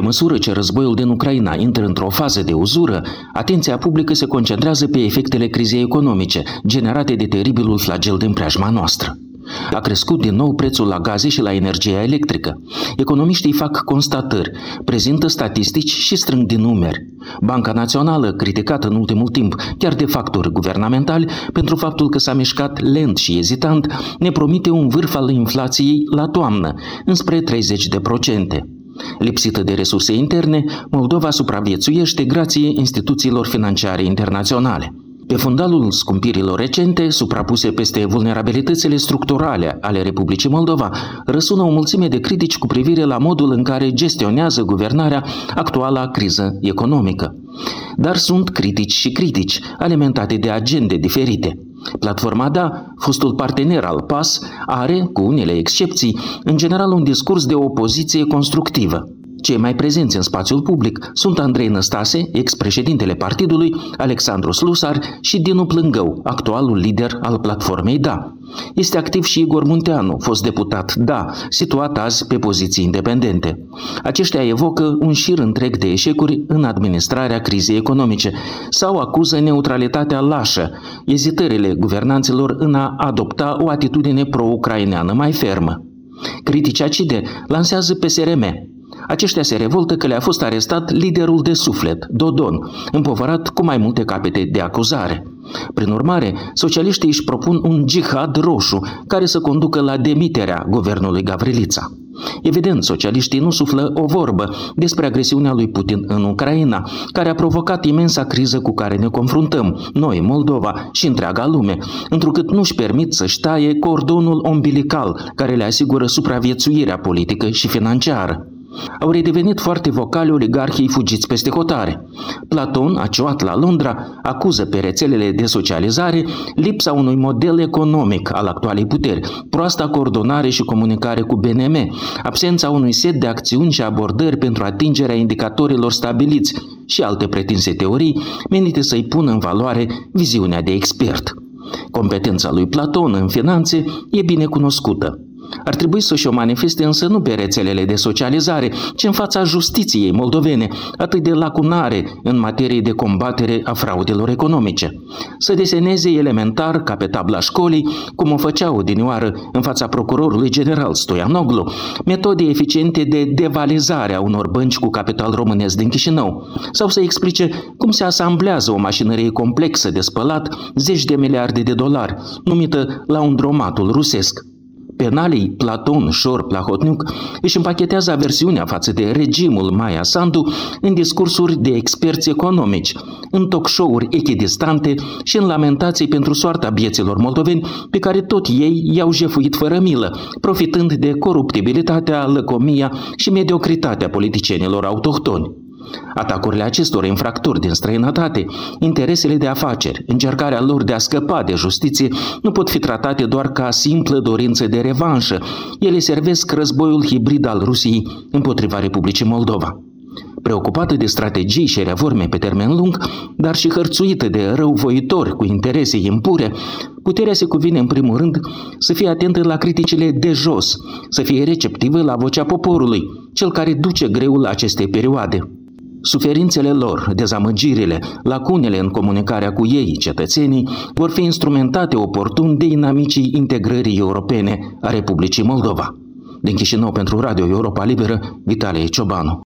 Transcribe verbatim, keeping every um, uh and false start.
măsură ce războiul din Ucraina intră într-o fază de uzură, atenția publică se concentrează pe efectele crizei economice generate de teribilul flagel din preajma noastră. A crescut din nou prețul la gaze și la energia electrică. Economiștii fac constatări, prezintă statistici și strâng din numeri. Banca Națională, criticată în ultimul timp chiar de factori guvernamentali pentru faptul că s-a mișcat lent și ezitant, ne promite un vârf al inflației la toamnă, înspre treizeci de procente. Lipsită de resurse interne, Moldova supraviețuiește grație instituțiilor financiare internaționale. Pe fundalul scumpirilor recente, suprapuse peste vulnerabilitățile structurale ale Republicii Moldova, răsună o mulțime de critici cu privire la modul în care gestionează guvernarea actuala criză economică. Dar sunt critici și critici, alimentate de agende diferite. Platforma Da, fostul partener al P A S, are, cu unele excepții, în general un discurs de opoziție constructivă. Cei mai prezenți în spațiul public sunt Andrei Năstase, ex-președintele partidului, Alexandru Slusar și Dinu Plângău, actualul lider al platformei Da. Este activ și Igor Munteanu, fost deputat Da, situat azi pe poziții independente. Aceștia evocă un șir întreg de eșecuri în administrarea crizei economice sau acuză neutralitatea lașă, ezitările guvernanților în a adopta o atitudine pro-ucraineană mai fermă. Critici acide lansează P S R M. Aceștia se revoltă că le-a fost arestat liderul de suflet, Dodon, împovărat cu mai multe capete de acuzare. Prin urmare, socialiștii își propun un jihad roșu care să conducă la demiterea guvernului Gavrilița. Evident, socialiștii nu suflă o vorbă despre agresiunea lui Putin în Ucraina, care a provocat imensa criză cu care ne confruntăm, noi, Moldova și întreaga lume, întrucât nu-și permit să-și taie cordonul umbilical care le asigură supraviețuirea politică și financiară. Au redevenit foarte vocali oligarhii fugiți peste hotare. Platon, acioat la Londra, acuză pe rețelele de socializare lipsa unui model economic al actualei puteri, proasta coordonare și comunicare cu B N M, absența unui set de acțiuni și abordări pentru atingerea indicatorilor stabiliți și alte pretinse teorii menite să-i pună în valoare viziunea de expert. Competența lui Platon în finanțe e bine cunoscută. Ar trebui să și-o manifeste însă nu pe rețelele de socializare, ci în fața justiției moldovene, atât de lacunare în materie de combatere a fraudelor economice. Să deseneze elementar, ca pe tabla școlii, cum o făcea odinioară în fața procurorului general Stoianoglu, metode eficiente de devalizare a unor bănci cu capital românesc din Chișinău, sau să explice cum se asamblează o mașinărie complexă de spălat zeci de miliarde de dolari, numită laundromatul rusesc. Penalii Platon, Șor, Plahotniuc își împachetează aversiunea față de regimul Maia Sandu în discursuri de experți economici, în talk show-uri echidistante și în lamentații pentru soarta bieților moldoveni pe care tot ei i-au jefuit fără milă, profitând de coruptibilitatea, lăcomia și mediocritatea politicienilor autohtoni. Atacurile acestor infractori din străinătate, interesele de afaceri, încercarea lor de a scăpa de justiție nu pot fi tratate doar ca simplă dorință de revanșă. Ele servesc războiul hibrid al Rusiei împotriva Republicii Moldova. Preocupată de strategii și reforme pe termen lung, dar și hărțuită de răuvoitori cu interese impure, puterea se cuvine în primul rând să fie atentă la criticile de jos, să fie receptivă la vocea poporului, cel care duce greul acestei perioade. Suferințele lor, dezamăgirile, lacunele în comunicarea cu ei, cetățenii, vor fi instrumentate oportun de inamicii integrării europene a Republicii Moldova. Din Chișinău pentru Radio Europa Liberă, Vitalie Ciobanu.